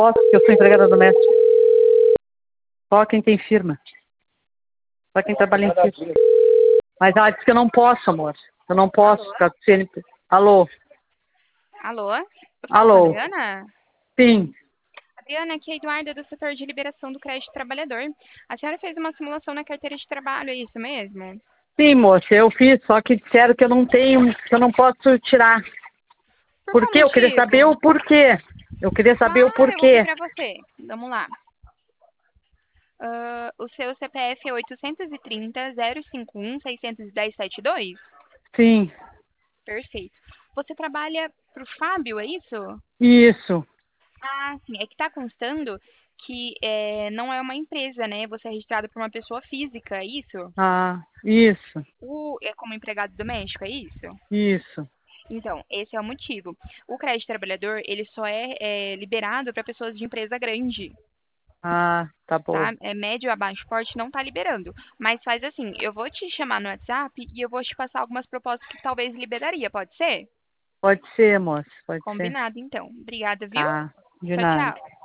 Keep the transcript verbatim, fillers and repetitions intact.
Posso, porque eu sou empregada doméstica. Só quem tem firma. Só quem trabalha em firma. Mas ela disse que eu não posso, amor. Eu não posso ficar do C N P. Alô? Alô? Eu falo com a Alô? Adriana? Sim. Adriana, aqui é a Eduarda do setor de liberação do crédito trabalhador. A senhora fez uma simulação na carteira de trabalho, é isso mesmo? Sim, moça, eu fiz, só que disseram que eu não tenho, que eu não posso tirar. Por Por qual quê? Eu queria saber motivo? o porquê. Eu queria saber o Claro, eu vou ver porquê. pra você. Vamos lá. Ah, o seu C P F é oitocentos e trinta, zero cinquenta e um, seiscentos e dez, setenta e dois? Sim, Perfeito. Você trabalha pro Fábio, é isso? isso. Ah, sim. É que tá constando que é, não é uma empresa, né? Você é registrado por uma pessoa física, é isso? Ah, isso, O, é como empregado doméstico, é isso? isso. Então, esse é o motivo. O crédito trabalhador, ele só é, é liberado para pessoas de empresa grande, Ah, tá bom. tá? É médio a baixo porte não tá liberando. Mas faz assim, eu vou te chamar no WhatsApp e eu vou te passar algumas propostas que talvez liberaria, pode ser? Pode ser, moça, pode ser. Combinado, então. Obrigada, viu? Tá, de Tchau, nada. tchau.